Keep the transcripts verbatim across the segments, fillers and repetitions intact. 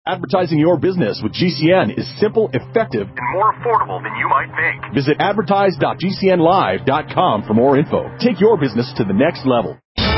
Advertising your business with G C N is simple, effective, and more affordable than you might think. Visit advertise dot g c n live dot com for more info. Take your business to the next level.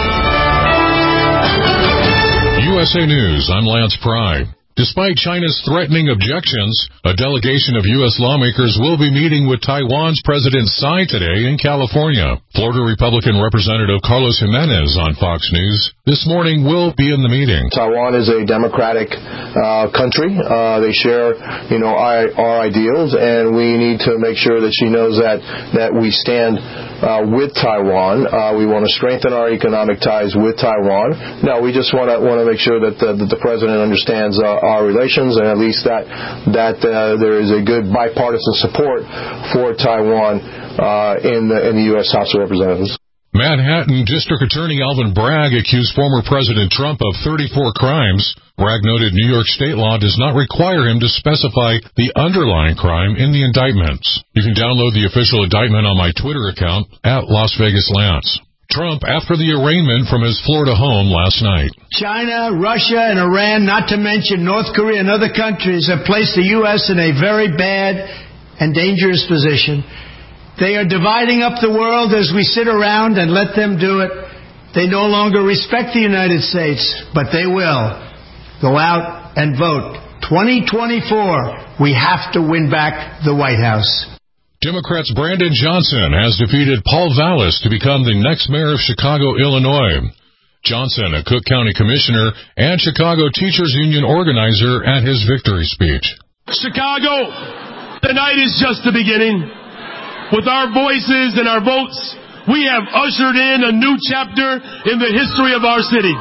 U S A News, I'm Lance Pry. Despite China's threatening objections, a delegation of U S lawmakers will be meeting with Taiwan's President Tsai today in California. Florida Republican Representative Carlos Jimenez on Fox News this morning will be in the meeting. Taiwan is a democratic uh, country. Uh, they share, you know, our, our ideals, and we need to make sure that she knows that that we stand uh, with Taiwan. Uh, we want to strengthen our economic ties with Taiwan. No, we just want to want to make sure that the, that the president understands uh, our relations, and at least that that uh, there is a good bipartisan support for Taiwan uh, in the in the U S House of Representatives. Manhattan District Attorney Alvin Bragg accused former President Trump of thirty-four crimes. Bragg noted New York state law does not require him to specify the underlying crime in the indictments. You can download the official indictment on my Twitter account at Las Vegas Lance. Trump after the arraignment from his Florida home last night. China, Russia, and Iran, not to mention North Korea and other countries, have placed the U S in a very bad and dangerous position. They are dividing up the world as we sit around and let them do it. They no longer respect the United States, but they will. Go out and vote. twenty twenty-four, we have to win back the White House. Democrats' Brandon Johnson has defeated Paul Vallis to become the next mayor of Chicago, Illinois. Johnson, a Cook County commissioner and Chicago Teachers Union organizer at his victory speech. Chicago, the night is just the beginning. With our voices and our votes, we have ushered in a new chapter in the history of our city.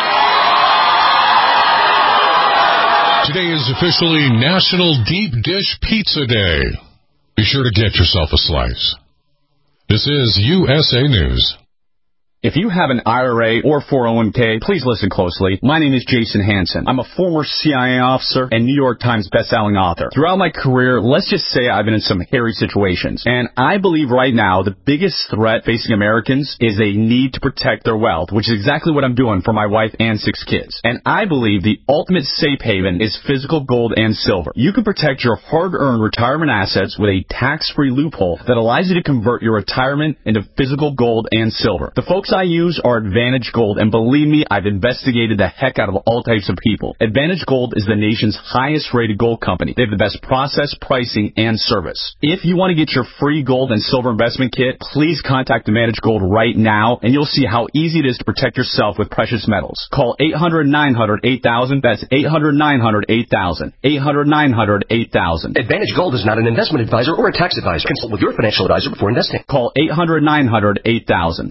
Today is officially National Deep Dish Pizza Day. Be sure to get yourself a slice. This is U S A News. If you have an I R A or four oh one k, please listen closely. My name is Jason Hansen. I'm a former C I A officer and New York Times bestselling author. Throughout my career, let's just say I've been in some hairy situations. And I believe right now the biggest threat facing Americans is a need to protect their wealth, which is exactly what I'm doing for my wife and six kids. And I believe the ultimate safe haven is physical gold and silver. You can protect your hard-earned retirement assets with a tax-free loophole that allows you to convert your retirement into physical gold and silver. The folks I use are Advantage Gold, and believe me, I've investigated the heck out of all types of people. Advantage Gold is the nation's highest rated gold company. They have the best process, pricing, and service. If you want to get your free gold and silver investment kit, please contact Advantage Gold right now, and you'll see how easy it is to protect yourself with precious metals. Call eight hundred, nine hundred, eight thousand. That's eight hundred, nine hundred, eight thousand. eight hundred, nine hundred, eight thousand. Advantage Gold is not an investment advisor or a tax advisor. Consult with your financial advisor before investing. Call eight hundred, nine hundred, eight thousand.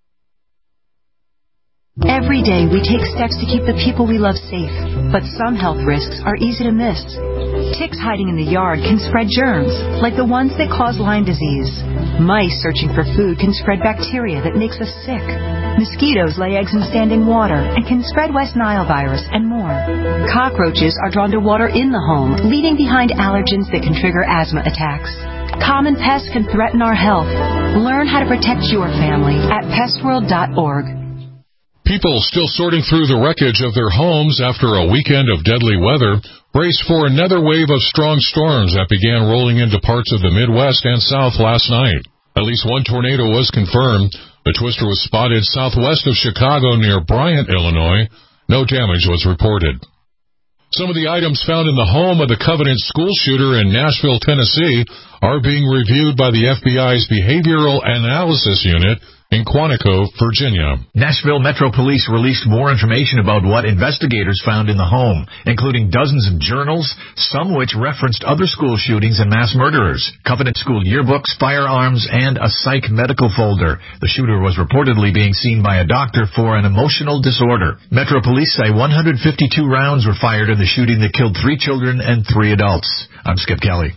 Every day we take steps to keep the people we love safe, but some health risks are easy to miss. Ticks hiding in the yard can spread germs, like the ones that cause Lyme disease. Mice searching for food can spread bacteria that makes us sick. Mosquitoes lay eggs in standing water and can spread West Nile virus and more. Cockroaches are drawn to water in the home, leaving behind allergens that can trigger asthma attacks. Common pests can threaten our health. Learn how to protect your family at pest world dot org. People still sorting through the wreckage of their homes after a weekend of deadly weather brace for another wave of strong storms that began rolling into parts of the Midwest and South last night. At least one tornado was confirmed. The twister was spotted southwest of Chicago near Bryant, Illinois. No damage was reported. Some of the items found in the home of the Covenant school shooter in Nashville, Tennessee, are being reviewed by the F B I's Behavioral Analysis Unit in Quantico, Virginia. Nashville Metro Police released more information about what investigators found in the home, including dozens of journals, some which referenced other school shootings and mass murderers, Covenant school yearbooks, firearms, and a psych medical folder. The shooter was reportedly being seen by a doctor for an emotional disorder. Metro Police say one hundred fifty-two rounds were fired in the shooting that killed three children and three adults. I'm Skip Kelly.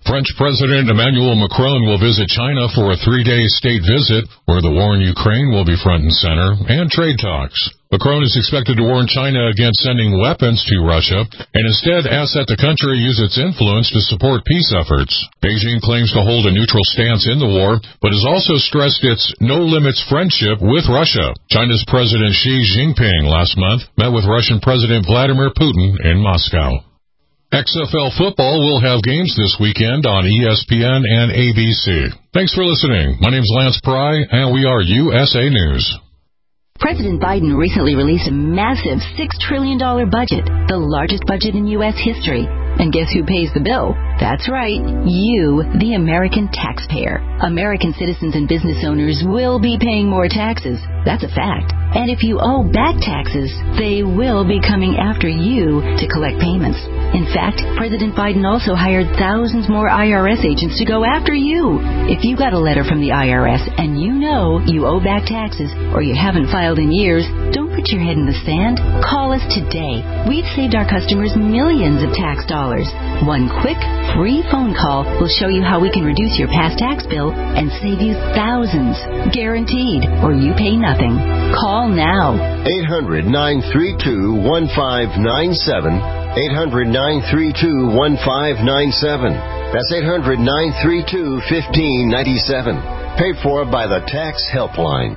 French President Emmanuel Macron will visit China for a three-day state visit where the war in Ukraine will be front and center and trade talks. Macron is expected to warn China against sending weapons to Russia and instead ask that the country use its influence to support peace efforts. Beijing claims to hold a neutral stance in the war, but has also stressed its no-limits friendship with Russia. China's President Xi Jinping last month met with Russian President Vladimir Putin in Moscow. X F L football will have games this weekend on E S P N and A B C. Thanks for listening. My name's Lance Pry, and we are U S A News. President Biden recently released a massive six trillion dollars budget, the largest budget in U S history. And guess who pays the bill? That's right, you, the American taxpayer. American citizens and business owners will be paying more taxes. That's a fact. And if you owe back taxes, they will be coming after you to collect payments. In fact, President Biden also hired thousands more I R S agents to go after you. If you got a letter from the I R S and you know you owe back taxes or you haven't filed in years, don't put your head in the sand. Call us today. We've saved our customers millions of tax dollars. One quick, free phone call will show you how we can reduce your past tax bill and save you thousands. Guaranteed, or you pay nothing. Call now. eight hundred, nine three two, one five nine seven. eight hundred, nine three two, one five nine seven. That's eight hundred, nine three two, one five nine seven. Paid for by the Tax Helpline.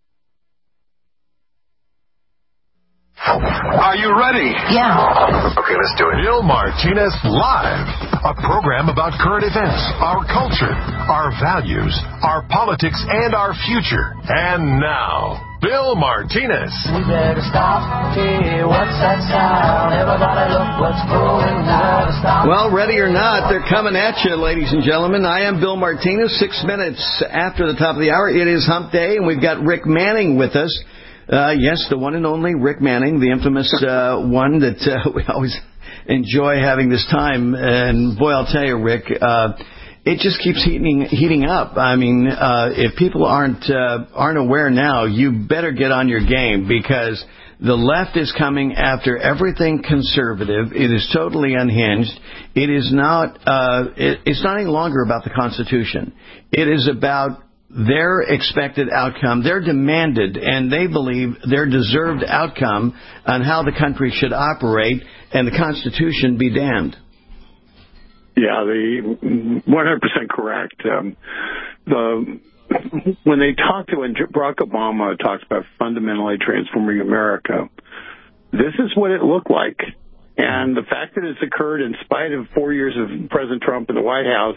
Are you ready? Yeah. Okay, let's do it. Bill Martinez Live, a program about current events, our culture, our values, our politics, and our future. And now, Bill Martinez. We better stop. Hey, what's that sound? Everybody look what's going on. Well, ready or not, they're coming at you, ladies and gentlemen. I am Bill Martinez. Six minutes after the top of the hour, it is Hump Day, and we've got Rick Manning with us. Uh, yes, the one and only Rick Manning, the infamous uh, one that uh, we always enjoy having this time. And boy, I'll tell you, Rick, uh, it just keeps heating heating up. I mean, uh, if people aren't uh, aren't aware now, you better get on your game because the left is coming after everything conservative. It is totally unhinged. It is not. Uh, it, it's not any longer about the Constitution. It is about their expected outcome, their demanded, and they believe their deserved outcome on how the country should operate, and the Constitution be damned. Yeah, the one hundred percent correct. Um, the when they talked to when Barack Obama talked about fundamentally transforming America, this is what it looked like. And the fact that it's occurred in spite of four years of President Trump in the White House,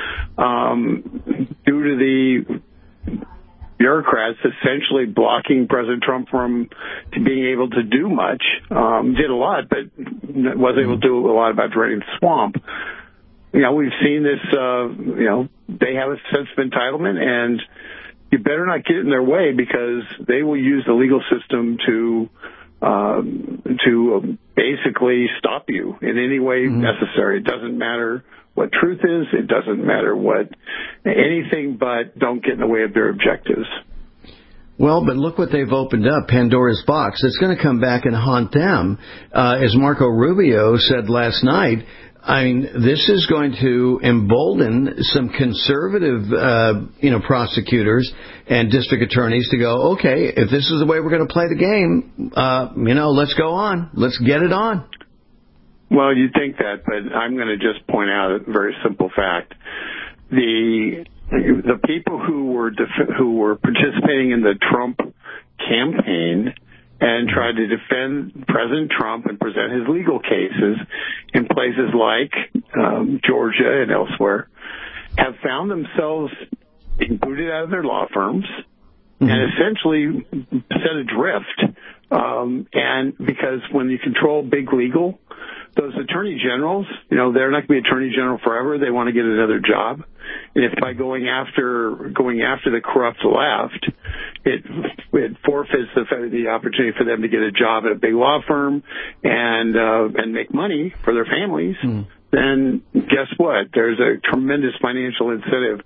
um, due to the bureaucrats essentially blocking President Trump from being able to do much, um, did a lot, but wasn't able to do a lot about draining the swamp. You know, we've seen this, uh, you know, they have a sense of entitlement, and you better not get in their way because they will use the legal system to Um, to basically stop you in any way mm-hmm. necessary. It doesn't matter what truth is. It doesn't matter what anything but don't get in the way of their objectives. Well, but look what they've opened up, Pandora's box. It's going to come back and haunt them. Uh, as Marco Rubio said last night, I mean, this is going to embolden some conservative, uh, you know, prosecutors and district attorneys to go, okay, if this is the way we're going to play the game, uh, you know, let's go on. Let's get it on. Well, you think that, but I'm going to just point out a very simple fact. The the people who were def- who were participating in the Trump campaign and tried to defend President Trump and present his legal cases in places like um, Georgia and elsewhere, have found themselves being booted out of their law firms mm-hmm. and essentially set adrift. Um, and because when you control big legal, those attorney generals, you know, they're not going to be attorney general forever. They want to get another job. And if by going after going after the corrupt left, it it forfeits the the opportunity for them to get a job at a big law firm and uh, and make money for their families, mm. then guess what? There's a tremendous financial incentive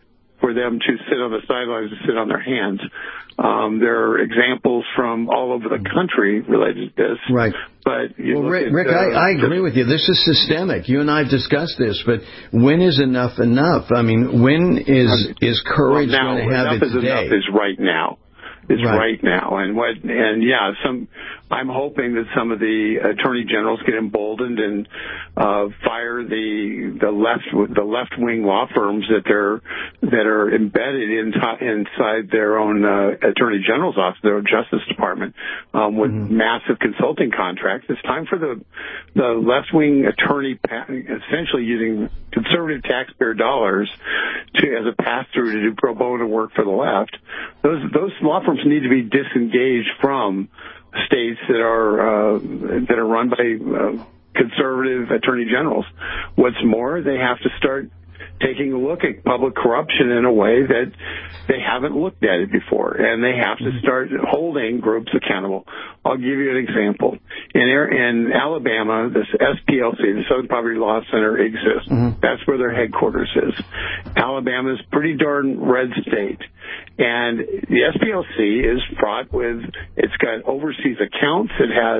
for them to sit on the sidelines and sit on their hands. Um, there are examples from all over the country related to this. Right. But you well, look Rick, at, Rick uh, I, I agree with you. This is systemic. You and I have discussed this, but when is enough enough? I mean, when is is courage well, now, going to have enough its is day? Enough is right now. Is right. right now, and what, and yeah, some. I'm hoping that some of the attorney generals get emboldened and uh, fire the the left the left wing law firms that they're that are embedded in, inside their own uh, attorney general's office, their own Justice Department, um, with mm-hmm. massive consulting contracts. It's time for the the left wing attorney, essentially using conservative taxpayer dollars to as a pass through to do pro bono work for the left. Those those law firms need to be disengaged from states that are uh, that are run by uh, conservative attorney generals. What's more, they have to start taking a look at public corruption in a way that they haven't looked at it before, and they have to start holding groups accountable. I'll give you an example. In, in Alabama, this S P L C, the Southern Poverty Law Center, exists. Mm-hmm. That's where their headquarters is. Alabama is a pretty darn red state, and the S P L C is fraught with, it's got overseas accounts, it has,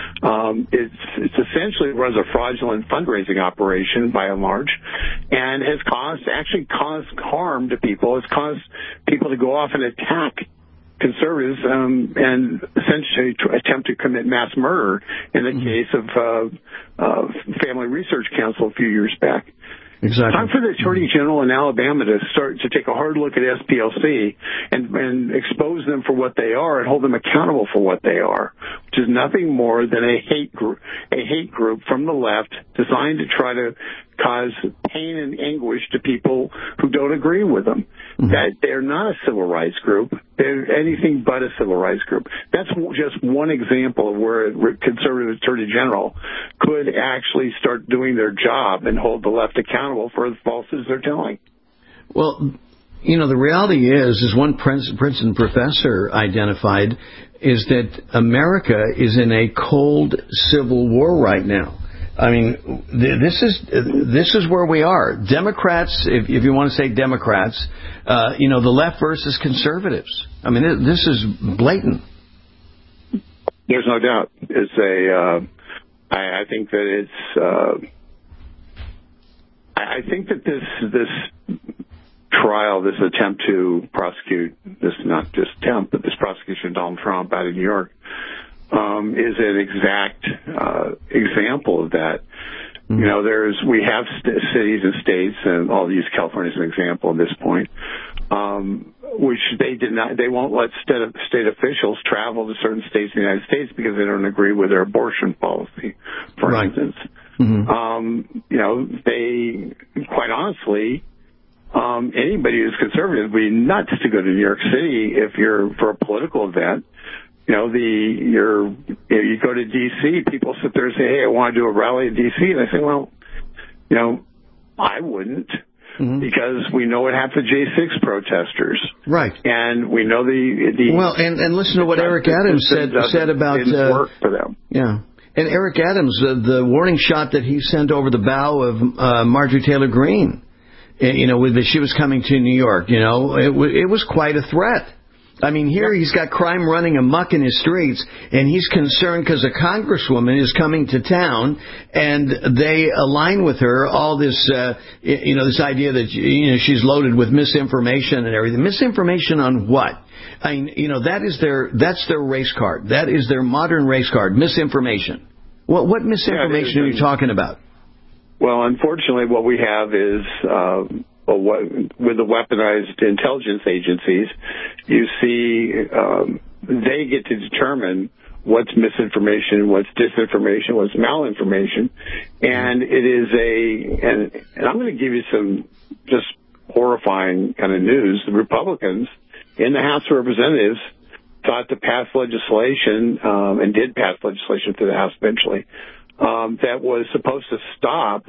um, it's, it's essentially runs a fraudulent fundraising operation by and large, and has caused, actually caused harm to people. It's caused people to go off and attack conservatives um, and essentially to attempt to commit mass murder in the mm-hmm. case of uh, uh, Family Research Council a few years back. Exactly. Time for the Attorney General in Alabama to start to take a hard look at S P L C and, and expose them for what they are and hold them accountable for what they are, which is nothing more than a hate group, a hate group from the left designed to try to cause pain and anguish to people who don't agree with them. Mm-hmm. That they're not a civil rights group. They're anything but a civil rights group. That's just one example of where a conservative attorney general could actually start doing their job and hold the left accountable for the falsehoods they're telling. Well, you know, the reality is, is one Princeton professor identified, is that America is in a cold civil war right now. I mean, this is this is where we are. Democrats, if, if you want to say Democrats, uh, you know, the left versus conservatives. I mean, this is blatant. There's no doubt. It's a. Uh, I, I think that it's. Uh, I think that this this trial, this attempt to prosecute this, not just attempt, but this prosecution of Donald Trump out of New York, um, is an exact uh, example of that. Mm-hmm. You know, there's we have st- cities and states, and I'll use California as an example at this point, um, which they did not, they won't let state, state officials travel to certain states in the United States because they don't agree with their abortion policy, for right. instance. Mm-hmm. Um, you know, they, quite honestly, um, anybody who's conservative would be nuts to go to New York City if you're for a political event. You know, the you're you go to D C, people sit there and say, "Hey, I want to do a rally in D C," and I say, "Well, you know, I wouldn't." Mm-hmm. Because we know what happened to J six protesters, right? And we know the the well, and, and listen to what Eric Adams said said about uh, work for them. Yeah, and Eric Adams, uh, the warning shot that he sent over the bow of uh, Marjorie Taylor Greene, you know, with the, she was coming to New York. You know, it, w- it was quite a threat. I mean, here he's got crime running amok in his streets, and he's concerned because a congresswoman is coming to town, and they align with her all this, uh, you know, this idea that, you know, she's loaded with misinformation and everything. Misinformation on what? I mean, you know, that is their, that's their race card. That is their modern race card, misinformation. What, what misinformation yeah, are you talking about? Well, unfortunately, what we have is... Uh, Well, what, with the weaponized intelligence agencies, you see um, they get to determine what's misinformation, what's disinformation, what's malinformation, and it is a. And, and I'm going to give you some just horrifying kind of news. The Republicans in the House of Representatives thought to pass legislation um, and did pass legislation through the House eventually um, that was supposed to stop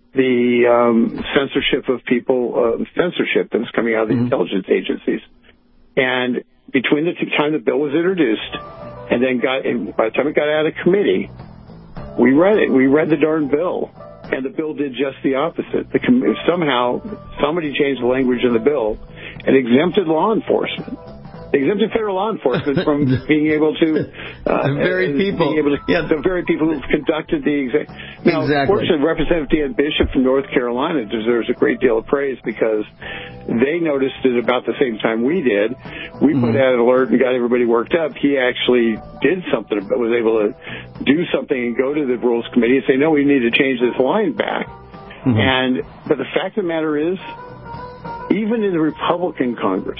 the um, censorship of people, uh, censorship that was coming out of the mm-hmm. intelligence agencies. And between the time the bill was introduced and then got, and by the time it got out of committee, we read it. We read the darn bill, and the bill did just the opposite. The com- somehow, somebody changed the language in the bill, and exempted law enforcement. Exempted federal law enforcement from being able to uh, the very people, being able to, yeah, the very people who've conducted the exam. Now, exactly. Fortunately, Representative Dan Bishop from North Carolina deserves a great deal of praise because they noticed it about the same time we did. We mm-hmm. put out an alert and got everybody worked up. He actually did something, but was able to do something and go to the Rules Committee and say, "No, we need to change this line back." Mm-hmm. And but the fact of the matter is, even in the Republican Congress,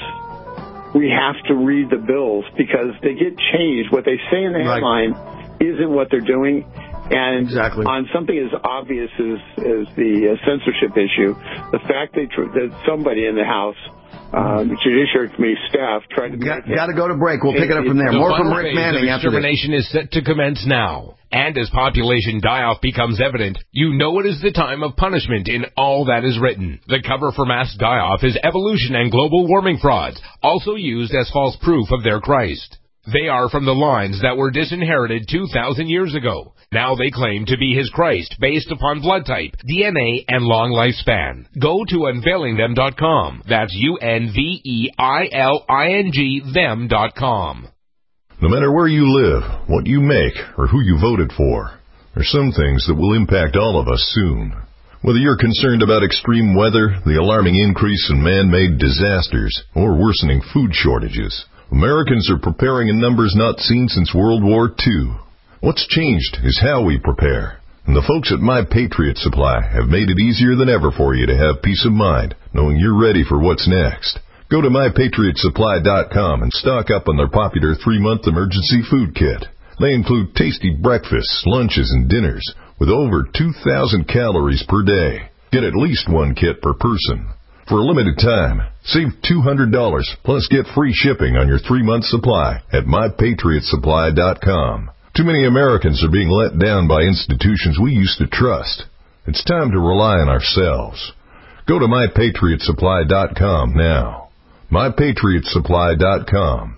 we have to read the bills because they get changed. What they say in the headline right. isn't what they're doing. And exactly. on something as obvious as, as the uh, censorship issue, the fact they tr- that somebody in the House, uh, the Judiciary Committee staff, tried to... Got, got to go to break. We'll pick it up from there. The More from Rick Manning after this. Extermination is set to commence now. And as population die-off becomes evident, you know it is the time of punishment in all that is written. The cover for mass die-off is evolution and global warming frauds, also used as false proof of their Christ. They are from the lines that were disinherited two thousand years ago. Now they claim to be his Christ based upon blood type, D N A, and long lifespan. Go to unveiling them dot com. That's U N V E I L I N G them dot com. No matter where you live, what you make, or who you voted for, there's some things that will impact all of us soon. Whether you're concerned about extreme weather, the alarming increase in man-made disasters, or worsening food shortages, Americans are preparing in numbers not seen since World War Two. What's changed is how we prepare. And the folks at My Patriot Supply have made it easier than ever for you to have peace of mind, knowing you're ready for what's next. Go to my patriot supply dot com and stock up on their popular three-month emergency food kit. They include tasty breakfasts, lunches, and dinners with over two thousand calories per day. Get at least one kit per person. For a limited time, save two hundred dollars plus get free shipping on your three-month supply at my patriot supply dot com. Too many Americans are being let down by institutions we used to trust. It's time to rely on ourselves. Go to my patriot supply dot com now. my patriot supply dot com.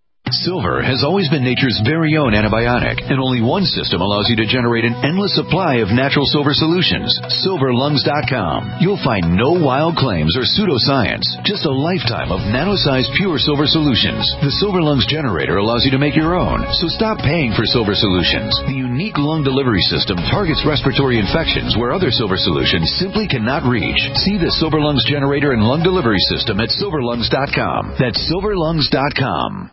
Silver has always been nature's very own antibiotic, and only one system allows you to generate an endless supply of natural silver solutions. silver lungs dot com. You'll find no wild claims or pseudoscience, just a lifetime of nano-sized pure silver solutions. The Silver Lungs generator allows you to make your own, so stop paying for silver solutions. The unique lung delivery system targets respiratory infections where other silver solutions simply cannot reach. See the Silver Lungs generator and lung delivery system at silver lungs dot com. That's silver lungs dot com.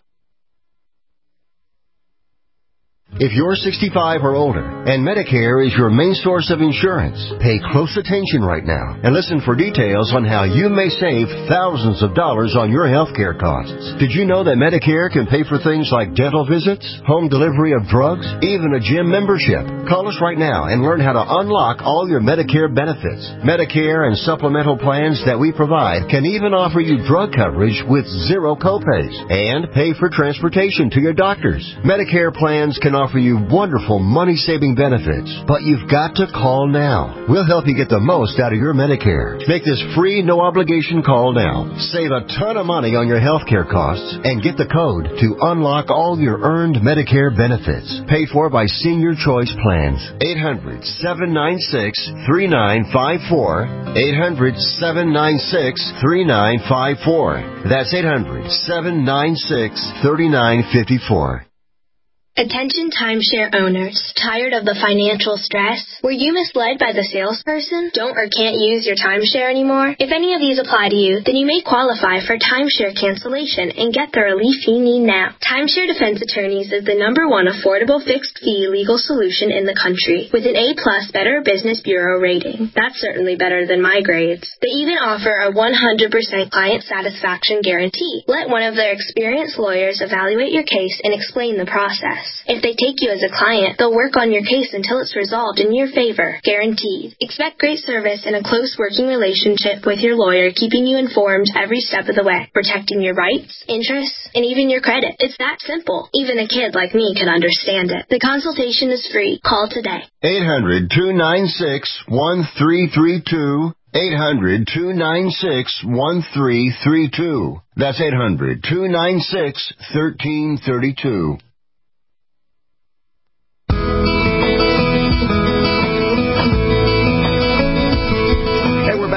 If you're sixty-five or older and Medicare is your main source of insurance, pay close attention right now and listen for details on how you may save thousands of dollars on your health care costs. Did you know that Medicare can pay for things like dental visits, home delivery of drugs, even a gym membership? Call us right now and learn how to unlock all your Medicare benefits. Medicare and supplemental plans that we provide can even offer you drug coverage with zero copays and pay for transportation to your doctors. Medicare plans can offer you wonderful money-saving benefits, but you've got to call now. We'll help you get the most out of your Medicare. Make this free, no-obligation call now. Save a ton of money on your health care costs and get the code to unlock all your earned Medicare benefits. Paid for by Senior Choice Plans. eight hundred, seven nine six, three nine five four. eight hundred, seven nine six, three nine five four. That's eight hundred, seven nine six, three nine five four. Attention timeshare owners, tired of the financial stress? Were you misled by the salesperson? Don't or can't use your timeshare anymore? If any of these apply to you, then you may qualify for timeshare cancellation and get the relief you need now. Timeshare Defense Attorneys is the number one affordable fixed fee legal solution in the country with an A plus Better Business Bureau rating. That's certainly better than my grades. They even offer a one hundred percent client satisfaction guarantee. Let one of their experienced lawyers evaluate your case and explain the process. If they take you as a client, they'll work on your case until it's resolved in your favor. Guaranteed. Expect great service and a close working relationship with your lawyer, keeping you informed every step of the way, protecting your rights, interests, and even your credit. It's that simple. Even a kid like me can understand it. The consultation is free. Call today. eight hundred, two nine six, one three three two. eight hundred, two nine six, one three three two. That's eight hundred, two nine six, one three three two.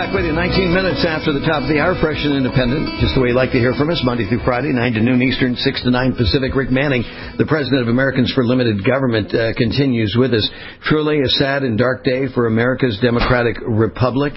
back with you nineteen minutes after the top of the hour, fresh and independent, just the way you like to hear from us, Monday through Friday, nine to noon Eastern, six to nine Pacific. Rick Manning, the president of Americans for Limited Government, uh, continues with us. Truly a sad and dark day for America's Democratic Republic.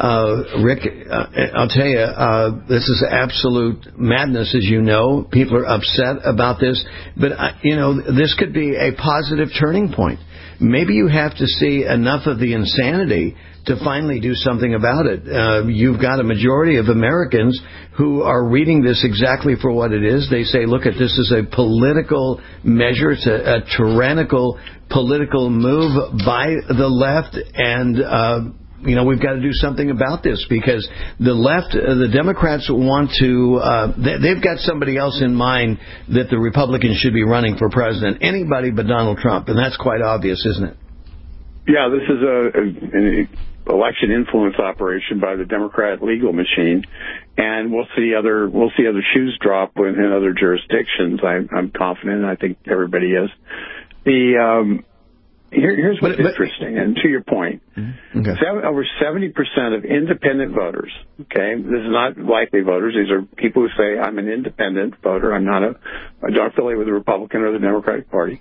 Uh, Rick, uh, I'll tell you, uh, this is absolute madness, as you know. People are upset about this. But, uh, you know, this could be a positive turning point. Maybe you have to see enough of the insanity to finally do something about it. Uh, you've got a majority of Americans who are reading this exactly for what it is. They say, look, at this is a political measure. It's a, a tyrannical political move by the left, and uh you know, we've got to do something about this because the left, uh, the Democrats want to, uh, they, they've got somebody else in mind that the Republicans should be running for president. Anybody but Donald Trump. And that's quite obvious, isn't it? Yeah, this is a, a an election influence operation by the Democrat legal machine. And we'll see other, we'll see other shoes drop in, in other jurisdictions. I'm, I'm confident. I think everybody is. The, um, Here, here's what's but, but, interesting, and to your point, okay. seven, over seventy percent of independent voters, okay, this is not likely voters, these are people who say, I'm an independent voter, I'm not a, I don't affiliate with the Republican or the Democratic Party.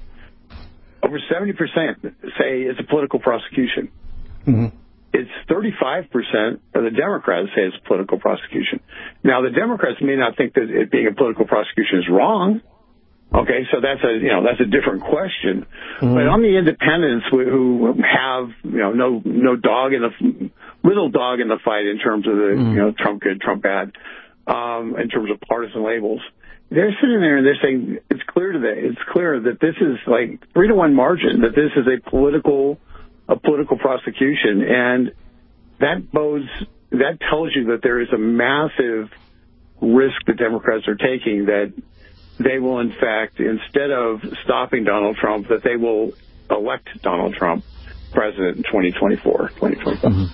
Over seventy percent say it's a political prosecution. Mm-hmm. It's thirty-five percent of the Democrats say it's a political prosecution. Now, the Democrats may not think that it being a political prosecution is wrong. Okay, so that's a you know that's a different question. Mm-hmm. But on the independents who have you know no no dog in the little dog in the fight in terms of the mm-hmm. you know Trump good Trump bad um, in terms of partisan labels, they're sitting there and they're saying it's clear to them it's clear that this is like three to one margin, that this is a political a political prosecution, and that bodes that tells you that there is a massive risk the Democrats are taking, that they will, in fact, instead of stopping Donald Trump, that they will elect Donald Trump president in twenty twenty-four, twenty twenty-five. Mm-hmm.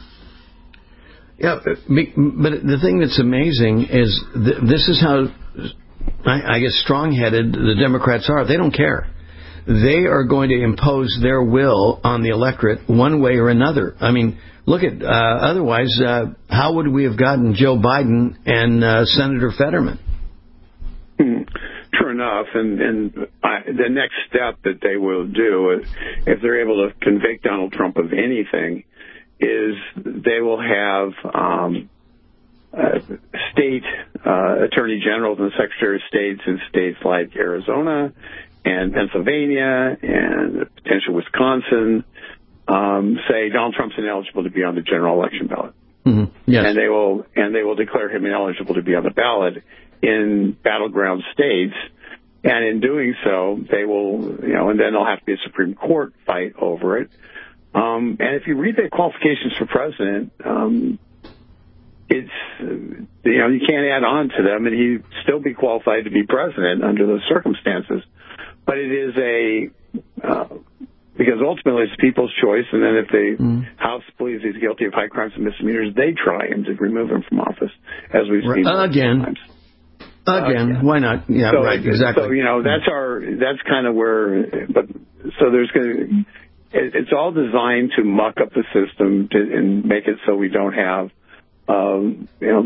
Yeah, but the thing that's amazing is th- this is how, I, I guess, strong-headed the Democrats are. They don't care. They are going to impose their will on the electorate one way or another. I mean, look at, uh, otherwise, uh, how would we have gotten Joe Biden and uh, Senator Fetterman? Mm-hmm. True enough, and, and I, the next step that they will do, if they're able to convict Donald Trump of anything, is they will have um, uh, state uh, attorney generals and secretary of states in states like Arizona and Pennsylvania and potentially Wisconsin um, say Donald Trump's ineligible to be on the general election ballot. Mm-hmm. Yes. And they will and they will declare him ineligible to be on the ballot in battleground states, and in doing so, they will, you know, and then there'll have to be a Supreme Court fight over it. Um, and if you read the qualifications for president, um, it's, you know, you can't add on to them, and he'd still be qualified to be president under those circumstances. But it is a, uh, because ultimately it's people's choice, and then if the mm. House believes he's guilty of high crimes and misdemeanors, they try him to remove him from office, as we've seen again. Times. Again, uh, why not? Yeah, so, right, exactly. So, you know, that's our, that's kind of where, but, so there's going to, it, it's all designed to muck up the system to, and make it so we don't have, um, you know,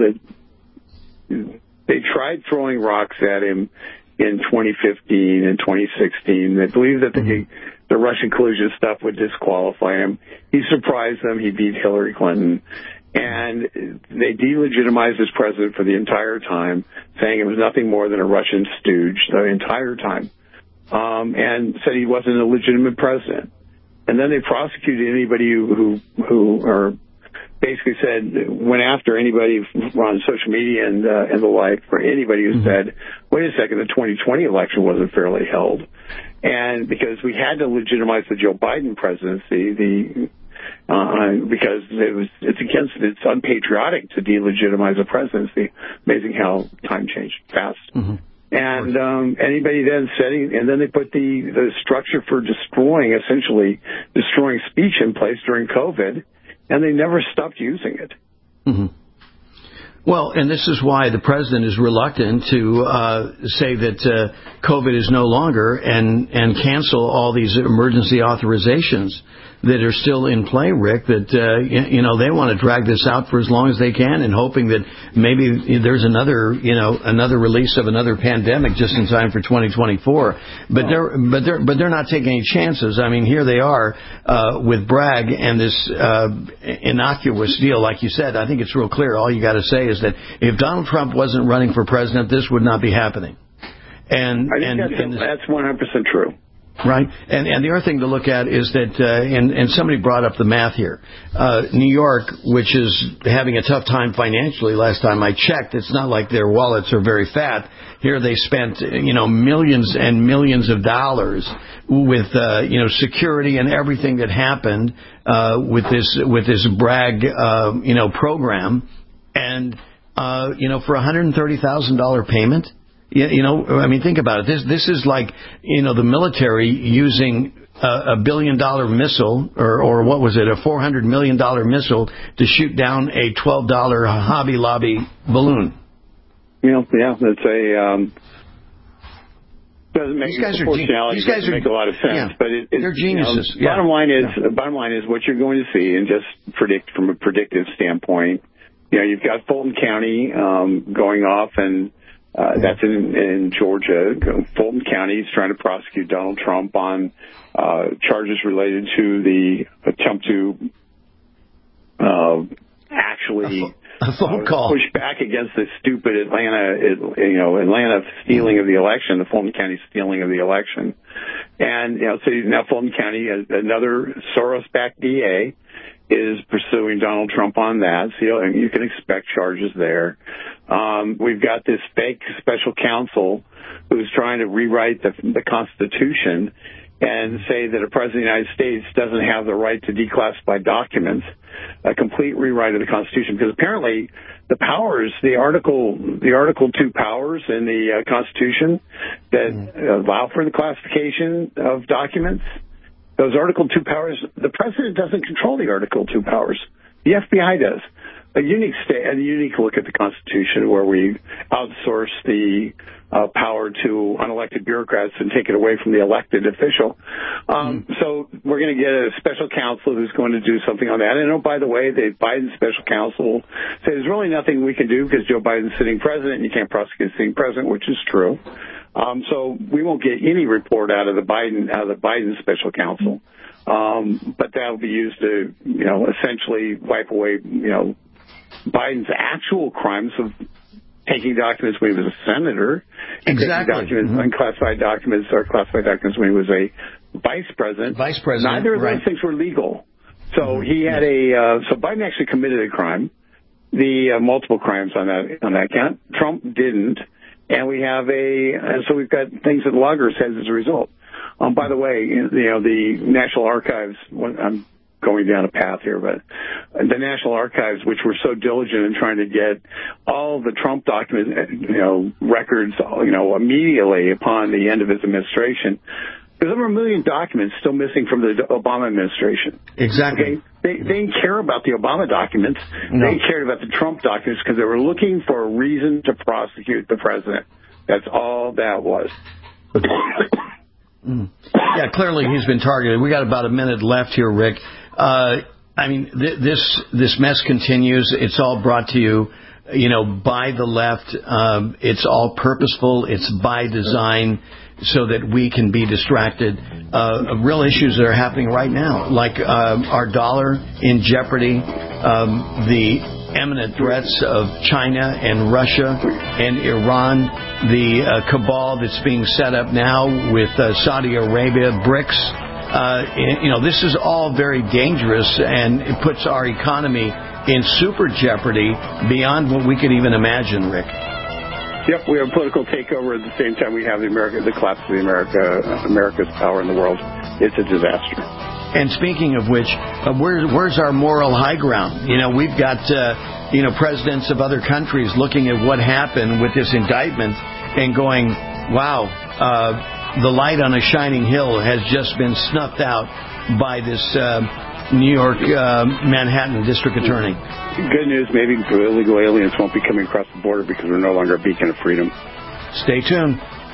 that they tried throwing rocks at him in twenty fifteen and twenty sixteen. They believed that the, mm-hmm. the Russian collusion stuff would disqualify him. He surprised them. He beat Hillary Clinton. And they delegitimized his president for the entire time, saying it was nothing more than a Russian stooge the entire time, um, and said he wasn't a legitimate president. And then they prosecuted anybody who who, who or basically said, went after anybody on social media and uh, and the like, for anybody who mm-hmm. said, wait a second, the twenty twenty election wasn't fairly held. And because we had to legitimize the Joe Biden presidency, the Uh, because it was, it's against, it's unpatriotic to delegitimize a presidency. Amazing how time changed fast. Mm-hmm. And um, anybody then setting, and then they put the, the structure for destroying, essentially destroying speech in place during COVID, and they never stopped using it. Mm-hmm. Well, and this is why the president is reluctant to uh, say that uh, COVID is no longer and, and cancel all these emergency authorizations. that are still in play, Rick, that, uh, you, you know, they want to drag this out for as long as they can and hoping that maybe there's another, you know, another release of another pandemic just in time for twenty twenty-four. But they're, but they're, but they're not taking any chances. I mean, here they are, uh, with Bragg and this, uh, innocuous deal. Like you said, I think it's real clear. All you got to say is that if Donald Trump wasn't running for president, this would not be happening. And, I think and, that's, and that's one hundred percent true. Right. And, and the other thing to look at is that, uh, and, and somebody brought up the math here. Uh, New York, which is having a tough time financially, last time I checked, it's not like their wallets are very fat. Here they spent, you know, millions and millions of dollars with, uh, you know, security and everything that happened, uh, with this, with this Bragg, uh, you know, program. And, uh, you know, for a one hundred thirty thousand dollars payment, you, you know, I mean, think about it. This, this is like, you know, the military using a, a billion dollar missile or, or what was it, a four hundred million dollars missile to shoot down a twelve dollar Hobby Lobby balloon. You know, yeah, that's a, um, doesn't make, these guys are, proportionality these guys doesn't are, make a lot of sense, yeah, but it, it, they're geniuses. You know, yeah. Bottom line is, yeah. bottom line is what you're going to see, and just predict from a predictive standpoint. You know, you've got Fulton County um, going off, and uh, that's in, in Georgia. Fulton County is trying to prosecute Donald Trump on uh, charges related to the attempt to uh, actually. A phone uh, call. Push back against the stupid Atlanta, you know, Atlanta stealing of the election, the Fulton County stealing of the election. And, you know, so now Fulton County, another Soros-backed D A, is pursuing Donald Trump on that. So you, know, you can expect charges there. Um, we've got this fake special counsel who's trying to rewrite the, the Constitution and say that a president of the United States doesn't have the right to declassify documents, a complete rewrite of the Constitution, because apparently the powers, the Article, the Article two powers in the uh, Constitution that uh, allow for the classification of documents, those Article two powers, the president doesn't control the Article two powers. The F B I does. A unique state, a unique look at the Constitution where we outsource the uh, power to unelected bureaucrats and take it away from the elected official. Um, mm. So we're going to get a special counsel who's going to do something on that. And oh, by the way, the Biden special counsel said there's really nothing we can do because Joe Biden's sitting president and you can't prosecute a sitting president, which is true. Um, so we won't get any report out of the Biden out of the Biden special counsel. Um, but that will be used to, you know, essentially wipe away, you know, Biden's actual crimes of taking documents when he was a senator, and exactly. taking documents, mm-hmm. unclassified documents or classified documents when he was a vice president. Vice president. Neither of right. those things were legal. So mm-hmm. he had a. Uh, so Biden actually committed a crime, the uh, multiple crimes on that on that count. Trump didn't, and we have a. And so we've got things that loggers has as a result. Um, by the way, you know the National Archives. I'm going down a path here, but the National Archives, which were so diligent in trying to get all the Trump documents, you know, records, you know, immediately upon the end of his administration, there's over a million documents still missing from the Obama administration. Exactly. Okay? They, they didn't care about the Obama documents. No. They cared about the Trump documents because they were looking for a reason to prosecute the president. That's all that was. mm. Yeah, clearly he's been targeted. We got about a minute left here, Rick. Uh, I mean, th- this this mess continues. It's all brought to you, you know, by the left. Um, it's all purposeful. It's by design so that we can be distracted. Uh, real issues that are happening right now, like uh, our dollar in jeopardy, um, the imminent threats of China and Russia and Iran, the uh, cabal that's being set up now with uh, Saudi Arabia, BRICS. Uh, you know, this is all very dangerous, and it puts our economy in super jeopardy beyond what we could even imagine, Rick. Yep, we have a political takeover at the same time we have the America, the collapse of the America, America's power in the world. It's a disaster. And speaking of which, uh, where, where's our moral high ground? You know, we've got, uh, you know, presidents of other countries looking at what happened with this indictment and going, wow, uh, the light on a shining hill has just been snuffed out by this uh, New York, uh, Manhattan district attorney. Good news, maybe illegal aliens won't be coming across the border because we're no longer a beacon of freedom. Stay tuned.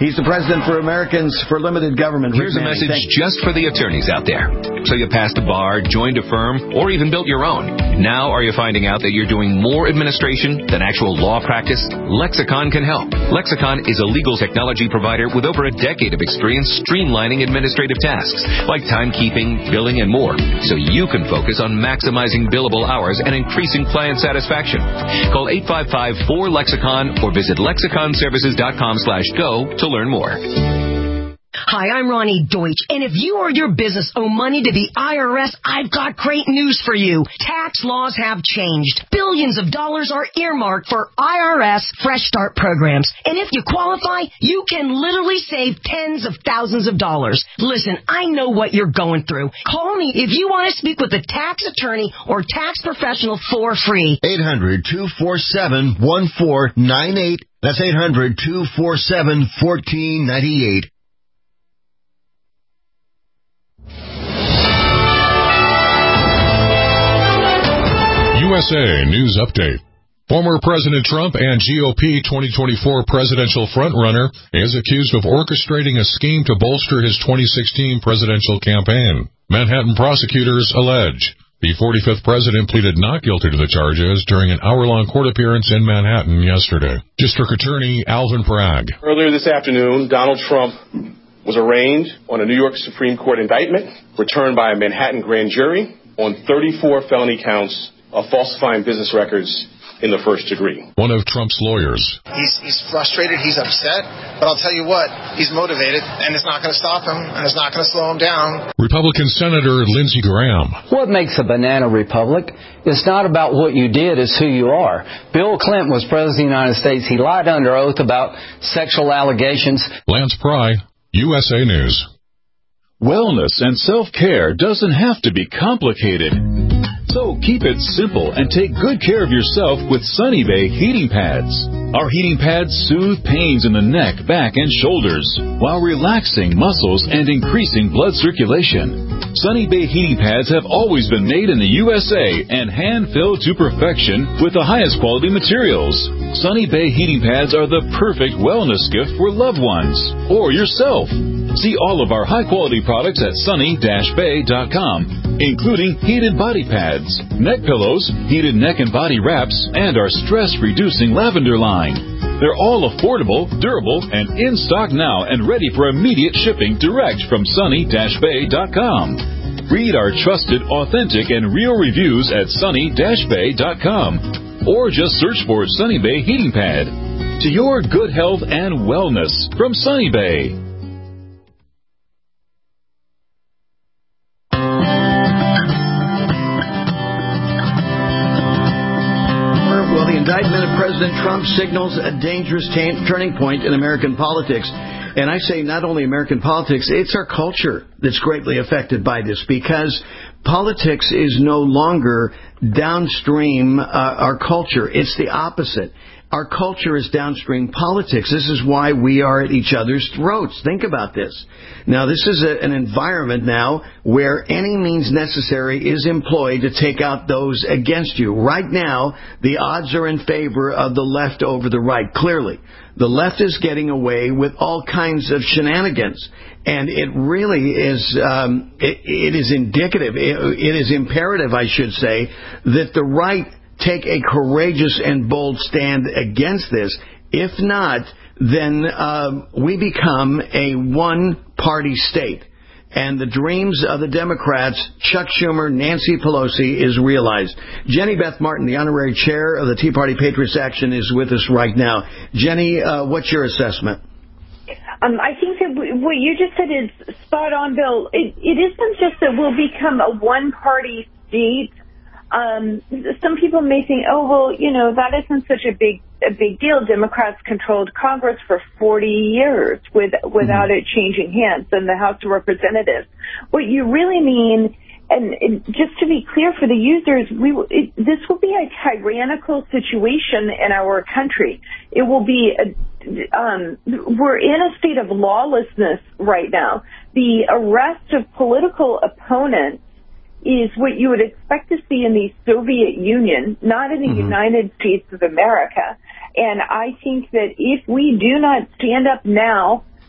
He's the president for Americans for Limited Government. Here's Rick a Manning. message just for the attorneys out there. So you passed a bar, joined a firm, or even built your own. Now are you finding out that you're doing more administration than actual law practice? Lexicon can help. Lexicon is a legal technology provider with over a decade of experience streamlining administrative tasks like timekeeping, billing, and more, so you can focus on maximizing billable hours and increasing client satisfaction. Call eight five five, four, lexicon or visit lexicon services dot com slash go to learn more. Hi, I'm Ronnie Deutsch, and if you or your business owe money to the I R S, I've got great news for you. Tax laws have changed. Billions of dollars are earmarked for I R S Fresh Start programs, and if you qualify, you can literally save tens of thousands of dollars. Listen, I know what you're going through. Call me if you want to speak with a tax attorney or tax professional for free. eight hundred, two four seven, one four nine eight. That's eight hundred, two four seven, one four nine eight. U S A News Update. Former President Trump and G O P twenty twenty-four presidential frontrunner is accused of orchestrating a scheme to bolster his twenty sixteen presidential campaign. Manhattan prosecutors allege the forty-fifth president pleaded not guilty to the charges during an hour-long court appearance in Manhattan yesterday. District Attorney Alvin Bragg. Earlier this afternoon, Donald Trump was arraigned on a New York Supreme Court indictment returned by a Manhattan grand jury on thirty-four felony counts of falsifying business records in the first degree. One of Trump's lawyers. He's, he's frustrated, he's upset, but I'll tell you what, he's motivated, and it's not going to stop him, and it's not going to slow him down. Republican Senator Lindsey Graham. What makes a banana republic? It's not about what you did, it's who you are. Bill Clinton was President of the United States. He lied under oath about sexual allegations. Lance Pry, U S A News. Wellness and self-care doesn't have to be complicated. So keep it simple and take good care of yourself with Sunny Bay heating pads. Our heating pads soothe pains in the neck, back, and shoulders while relaxing muscles and increasing blood circulation. Sunny Bay heating pads have always been made in the U S A and hand-filled to perfection with the highest quality materials. Sunny Bay heating pads are the perfect wellness gift for loved ones or yourself. See all of our high-quality products at sunny dash bay dot com, including heated body pads, neck pillows, heated neck and body wraps, and our stress-reducing lavender line. They're all affordable, durable, and in stock now and ready for immediate shipping direct from sunny dash bay dot com. Read our trusted, authentic, and real reviews at sunny dash bay dot com, or just search for Sunny Bay Heating Pad. To your good health and wellness from Sunny Bay. Well, the indictment of President Trump signals a dangerous t- turning point in American politics. And I say not only American politics, it's our culture that's greatly affected by this, because politics is no longer downstream uh, our culture. It's the opposite. Our culture is downstream politics. This is why we are at each other's throats. Think about this. Now, this is a, an environment now where any means necessary is employed to take out those against you. Right now, the odds are in favor of the left over the right, clearly. The left is getting away with all kinds of shenanigans. And it really is, um, it, it is indicative, it, it is imperative, I should say, that the right take a courageous and bold stand against this. If not, then uh, we become a one-party state. And the dreams of the Democrats, Chuck Schumer, Nancy Pelosi, is realized. Jenny Beth Martin, the honorary chair of the Tea Party Patriots Action, is with us right now. Jenny, uh, what's your assessment? Um, I think that what you just said is spot on, Bill. It, it isn't just that we'll become a one-party state. Um, some people may think, oh, well, you know, that isn't such a big a big deal. Democrats controlled Congress for forty years with, without mm-hmm. it changing hands, and the House of Representatives. What you really mean, and, and just to be clear for the users, we it, this will be a tyrannical situation in our country. It will be a Um, we're in a state of lawlessness right now. The arrest of political opponents is what you would expect to see in the Soviet Union, not in the mm-hmm. United States of America. And I think that if we do not stand up now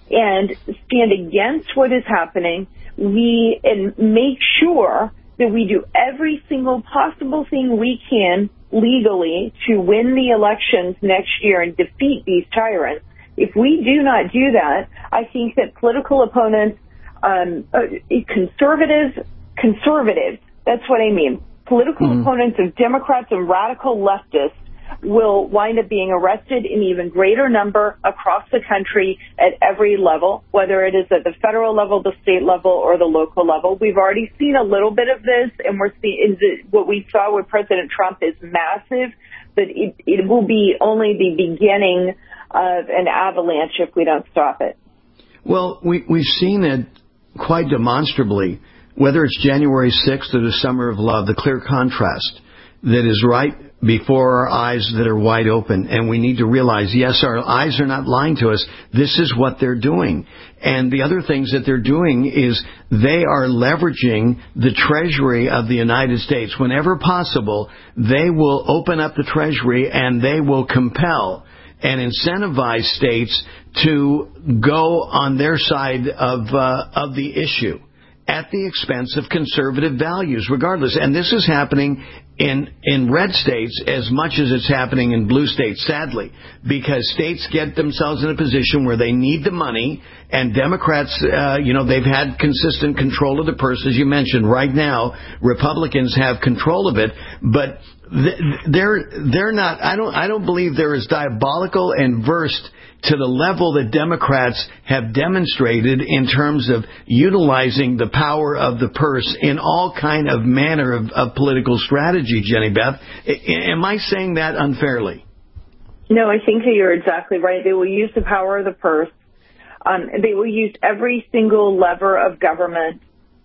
and stand against what is happening. We and make sure that we do every single possible thing we can legally to win the elections next year and defeat these tyrants. If we do not do that, I think that political opponents, um, uh, conservatives, conservatives, that's what I mean, political mm. opponents of Democrats and radical leftists will wind up being arrested in even greater number across the country at every level, whether it is at the federal level, the state level, or the local level. We've already seen a little bit of this, and we're seeing what we saw with President Trump is massive, but it, it will be only the beginning of an avalanche if we don't stop it. Well, we, we've seen it quite demonstrably, whether it's January sixth or the Summer of Love, the clear contrast that is right before our eyes that are wide open. And we need to realize, yes, our eyes are not lying to us. This is what they're doing. And the other things that they're doing is they are leveraging the Treasury of the United States. Whenever possible, they will open up the Treasury and they will compel and incentivize states to go on their side of uh, of the issue at the expense of conservative values, regardless. And this is happening in in red states as much as it's happening in blue states, sadly, because states get themselves in a position where they need the money, and Democrats, uh, you know, they've had consistent control of the purse, as you mentioned. Right now, Republicans have control of it, but they're they're not. I don't I don't believe they're as diabolical and versed to the level that Democrats have demonstrated in terms of utilizing the power of the purse in all kind of manner of, of political strategy, Jenny Beth. Am I saying that unfairly? No, I think that you're exactly right. They will use the power of the purse. Um, they will use every single lever of government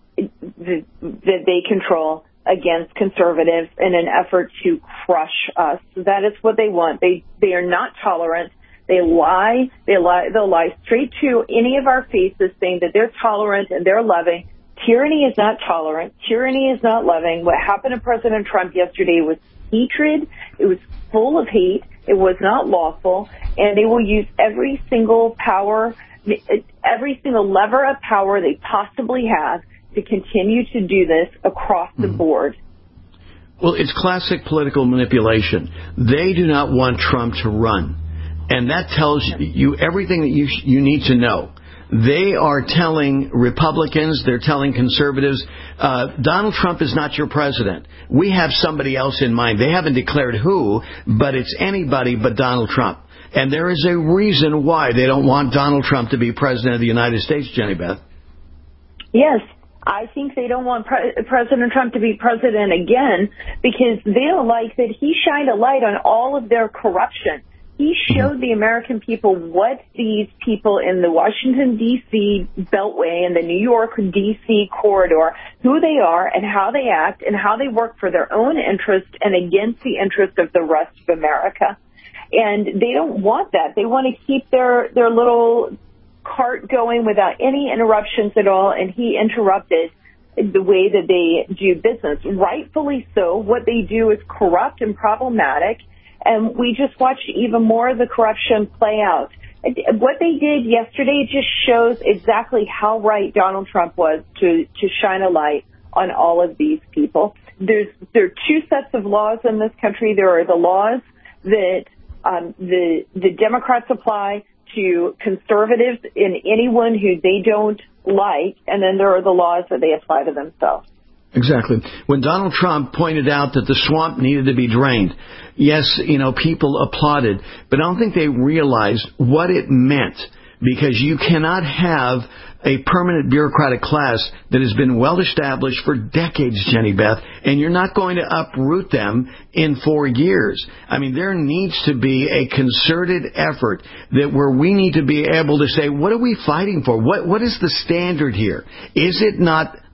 that, that they control against conservatives in an effort to crush us. That is what they want. They they are not tolerant. They lie. They lie. They'll lie straight to any of our faces, saying that they're tolerant and they're loving. Tyranny is not tolerant. Tyranny is not loving. What happened to President Trump yesterday was hatred. It was full of hate. It was not lawful. And they will use every single power, every single lever of power they possibly have to continue to do this across the board. Well, it's classic political manipulation. They do not want Trump to run. And that tells you everything that you you need to know. They are telling Republicans, they're telling conservatives, uh, Donald Trump is not your president. We have somebody else in mind. They haven't declared who, but it's anybody but Donald Trump. And there is a reason why they don't want Donald Trump to be president of the United States, Jenny Beth. Yes. I think they don't want Pre- President Trump to be president again because they don't like that he shined a light on all of their corruption. He showed the American people what these people in the Washington, D C Beltway and the New York, D C corridor, who they are and how they act and how they work for their own interest and against the interest of the rest of America. And they don't want that. They want to keep their, their little cart going without any interruptions at all, and he interrupted the way that they do business. Rightfully so. What they do is corrupt and problematic. And we just watched even more of the corruption play out. What they did yesterday just shows exactly how right Donald Trump was to, to shine a light on all of these people. There's, there are two sets of laws in this country. There are the laws that um, the, the Democrats apply to conservatives and anyone who they don't like, and then there are the laws that they apply to themselves. Exactly. When Donald Trump pointed out that the swamp needed to be drained, yes, you know, people applauded, but I don't think they realized what it meant, because you cannot have a permanent bureaucratic class that has been well established for decades, Jenny Beth, and you're not going to uproot them in four years. I mean, there needs to be a concerted effort that where we need to be able to say, what are we fighting for? What What is the standard here? Is it not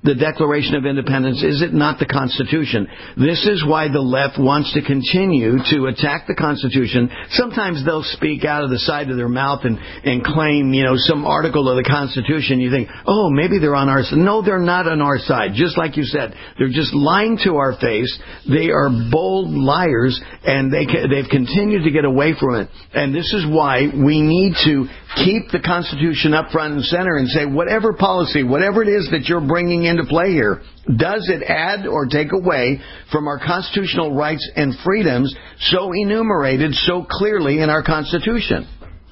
the Declaration of Independence? Is it not the Constitution? This is why the left wants to continue to attack the Constitution. Sometimes they'll speak out of the side of their mouth and, and claim, you know, some article of the Constitution. You think, oh, maybe they're on our side. No, they're not on our side. Just like you said, they're just lying to our face. They are bold liars, and they, they've continued to get away from it. And this is why we need to keep the Constitution up front and center and say, whatever policy, whatever it is that you're bringing into play here, does it add or take away from our constitutional rights and freedoms so enumerated so clearly in our Constitution?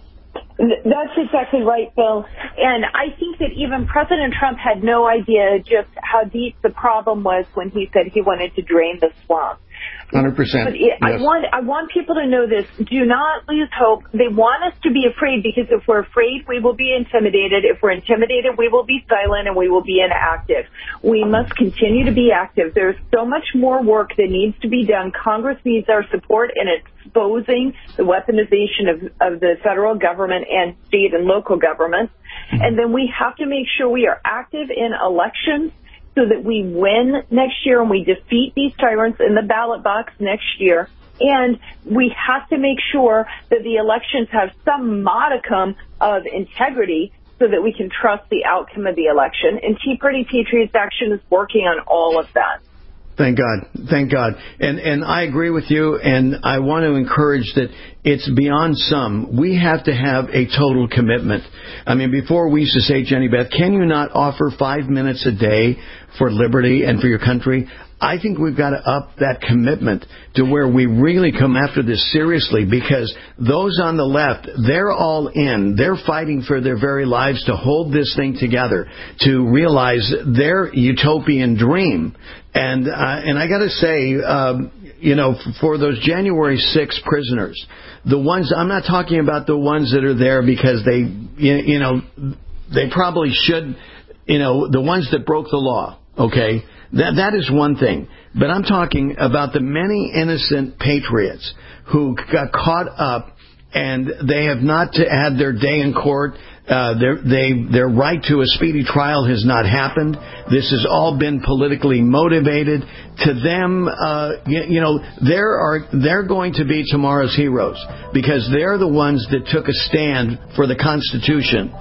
That's exactly right, Bill. And I think that even President Trump had no idea just how deep the problem was when he said he wanted to drain the swamp. one hundred percent. But it, yes. I want I want people to know this. Do not lose hope. They want us to be afraid, because if we're afraid, we will be intimidated. If we're intimidated, we will be silent and we will be inactive. We must continue to be active. There's so much more work that needs to be done. Congress needs our support in exposing the weaponization of, of the federal government and state and local governments. Mm-hmm. And then we have to make sure we are active in elections, so that we win next year and we defeat these tyrants in the ballot box next year. And we have to make sure that the elections have some modicum of integrity so that we can trust the outcome of the election. And Tea Party Patriots Action is working on all of that. Thank God. Thank God. And and I agree with you, and I want to encourage that it's beyond some. We have to have a total commitment. I mean, before we used to say, Jenny Beth, can you not offer five minutes a day for liberty and for your country? I think we've got to up that commitment to where we really come after this seriously, because those on the left, they're all in. They're fighting for their very lives to hold this thing together, to realize their utopian dream. And uh, and I got to say, um, you know, for those January sixth prisoners, the ones, I'm not talking about the ones that are there because they, you, you know, they probably should, you know, the ones that broke the law, okay? That that is one thing. But I'm talking about the many innocent patriots who got caught up and they have not had their day in court. Uh, their, they, their right to a speedy trial has not happened. This has all been politically motivated. To them, uh, you, you know, there are they're going to be tomorrow's heroes, because they're the ones that took a stand for the Constitution.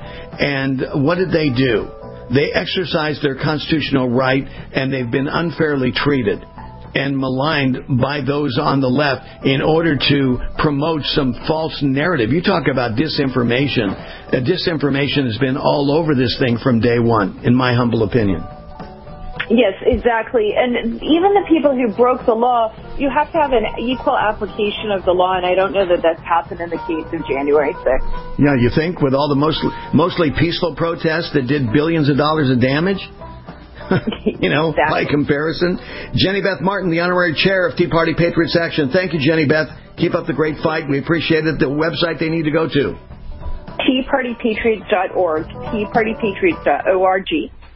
And what did they do? They exercised their constitutional right, and they've been unfairly treated and maligned by those on the left in order to promote some false narrative. You talk about disinformation. Uh, disinformation has been all over this thing from day one, in my humble opinion. Yes, exactly. And even the people who broke the law, you have to have an equal application of the law, and I don't know that that's happened in the case of January sixth. Yeah, you think, with all the mostly, mostly peaceful protests that did billions of dollars of damage? you know, exactly. By comparison. Jenny Beth Martin, the honorary chair of Tea Party Patriots Action. Thank you, Jenny Beth. Keep up the great fight. We appreciate it. The website they need to go to. tea party patriots dot org. tea party patriots dot org.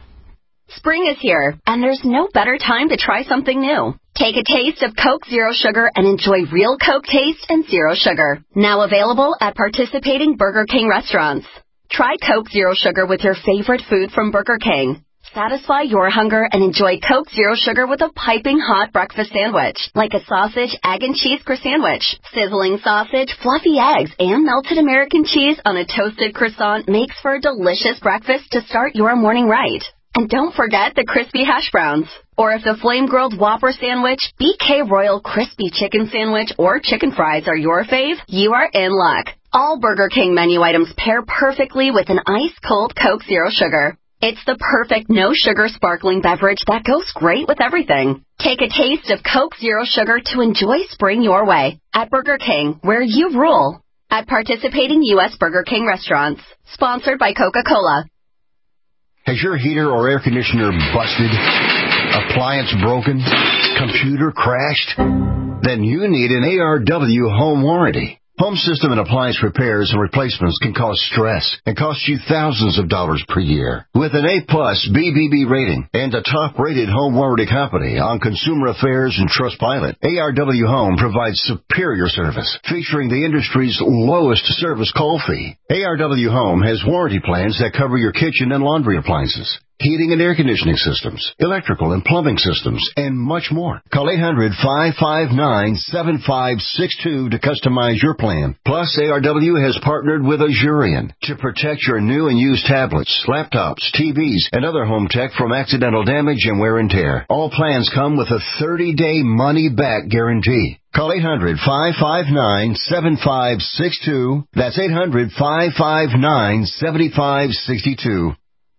Spring is here, and there's no better time to try something new. Take a taste of Coke Zero Sugar and enjoy real Coke taste and zero sugar. Now available at participating Burger King restaurants. Try Coke Zero Sugar with your favorite food from Burger King. Satisfy your hunger and enjoy Coke Zero Sugar with a piping hot breakfast sandwich, like a sausage, egg, and cheese sandwich. Sizzling sausage, fluffy eggs, and melted American cheese on a toasted croissant makes for a delicious breakfast to start your morning right. And don't forget the crispy hash browns. Or if the flame-grilled Whopper sandwich, B K Royal crispy chicken sandwich, or chicken fries are your fave, you are in luck. All Burger King menu items pair perfectly with an ice-cold Coke Zero Sugar. It's the perfect no-sugar sparkling beverage that goes great with everything. Take a taste of Coke Zero Sugar to enjoy spring your way at Burger King, where you rule. At participating U S Burger King restaurants. Sponsored by Coca-Cola. Has your heater or air conditioner busted? Appliance broken? Computer crashed? Then you need an A R W home warranty. Home system and appliance repairs and replacements can cause stress and cost you thousands of dollars per year. With an A-plus B B B rating and a top-rated home warranty company on Consumer Affairs and Trustpilot, A R W Home provides superior service, featuring the industry's lowest service call fee. A R W Home has warranty plans that cover your kitchen and laundry appliances. heating and air conditioning systems, electrical and plumbing systems, and much more. Call eight hundred, five five nine, seven five six two to customize your plan. Plus, A R W has partnered with Azurian to protect your new and used tablets, laptops, T Vs, and other home tech from accidental damage and wear and tear. All plans come with a thirty-day money-back guarantee. Call eight hundred, five five nine, seven five six two. That's eight hundred, five five nine, seven five six two.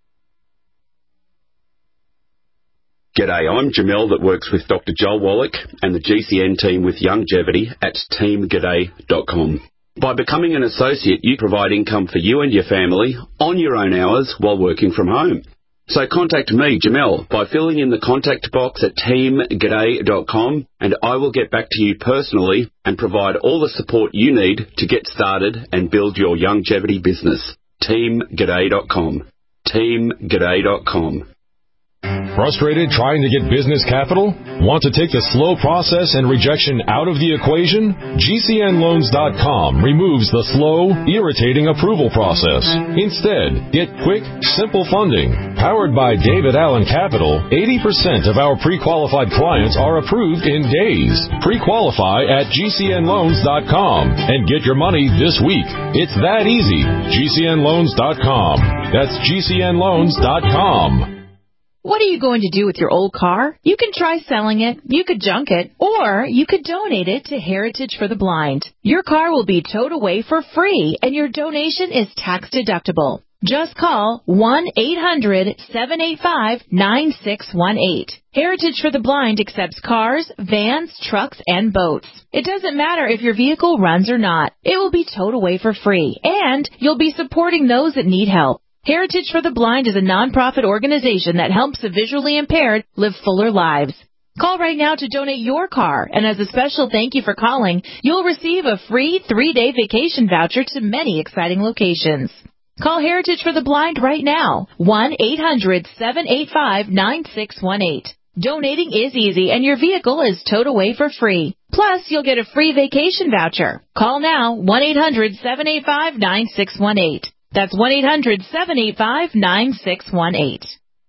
G'day, I'm Jamel that works with Doctor Joel Wallach and the G C N team with Longevity at team g'day dot com. By becoming an associate, you provide income for you and your family on your own hours while working from home. So contact me, Jamel, by filling in the contact box at team g'day dot com, and I will get back to you personally and provide all the support you need to get started and build your longevity business. team g'day dot com. team g'day dot com. Frustrated trying to get business capital? Want to take the slow process and rejection out of the equation? G C N loans dot com removes the slow, irritating approval process. Instead, get quick, simple funding. Powered by David Allen Capital, eighty percent of our pre-qualified clients are approved in days. Pre-qualify at G C N loans dot com and get your money this week. It's that easy. G C N loans dot com. That's G C N loans dot com. What are you going to do with your old car? You can try selling it, you could junk it, or you could donate it to Heritage for the Blind. Your car will be towed away for free, and your donation is tax deductible. Just call one eight hundred, seven eight five, nine six one eight. Heritage for the Blind accepts cars, vans, trucks, and boats. It doesn't matter if your vehicle runs or not. It will be towed away for free, and you'll be supporting those that need help. Heritage for the Blind is a nonprofit organization that helps the visually impaired live fuller lives. Call right now to donate your car, and as a special thank you for calling, you'll receive a free three-day vacation voucher to many exciting locations. Call Heritage for the Blind right now, one eight hundred, seven eight five, nine six one eight. Donating is easy, and your vehicle is towed away for free. Plus, you'll get a free vacation voucher. Call now, one eight hundred, seven eight five, nine six one eight. That's one eight hundred, seven eight five, nine six one eight.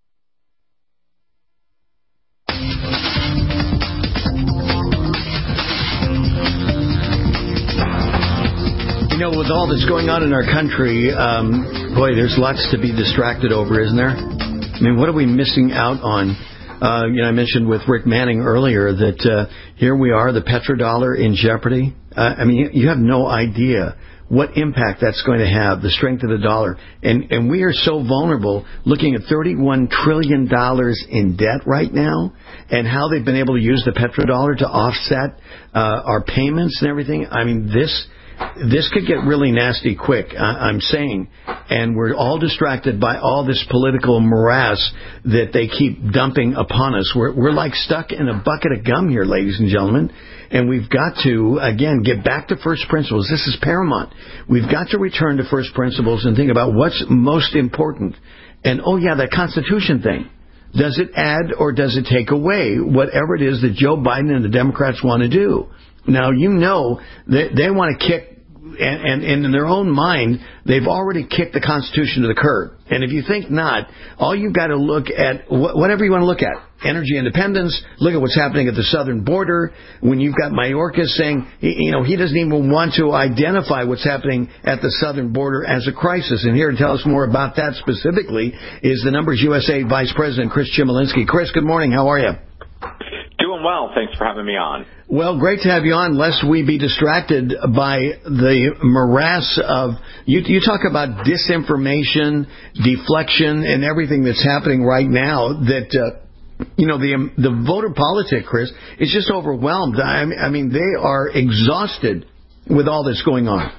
You know, with all that's going on in our country, um, boy, there's lots to be distracted over, isn't there? I mean, what are we missing out on? Uh, you know, I mentioned with Rick Manning earlier that uh, here we are, the petrodollar in jeopardy. Uh, I mean, you have no idea what impact that's going to have, the strength of the dollar. And and we are so vulnerable, looking at thirty-one trillion dollars in debt right now, and how they've been able to use the petrodollar to offset uh, our payments and everything. I mean, this this could get really nasty quick, I'm saying. And we're all distracted by all this political morass that they keep dumping upon us. We're, we're like stuck in a bucket of gum here, ladies and gentlemen. And we've got to, again, get back to first principles. This is paramount. We've got to return to first principles and think about what's most important. And, oh, yeah, that Constitution thing. Does it add or does it take away whatever it is that Joe Biden and the Democrats want to do? Now, you know that they want to kick, and, and, and in their own mind, they've already kicked the Constitution to the curb. And if you think not, all you've got to look at, wh- whatever you want to look at, energy independence, look at what's happening at the southern border, when you've got Mayorkas saying, you know, he doesn't even want to identify what's happening at the southern border as a crisis. And here to tell us more about that specifically is the Numbers U S A Vice President Chris Chmielewski. Chris, good morning. How are you? Doing well. Thanks for having me on. Well, great to have you on, lest we be distracted by the morass of, you, you talk about disinformation, deflection, and everything that's happening right now that, uh, you know, the um, the voter politic, Chris, is just overwhelmed. I, I mean, they are exhausted with all that's going on.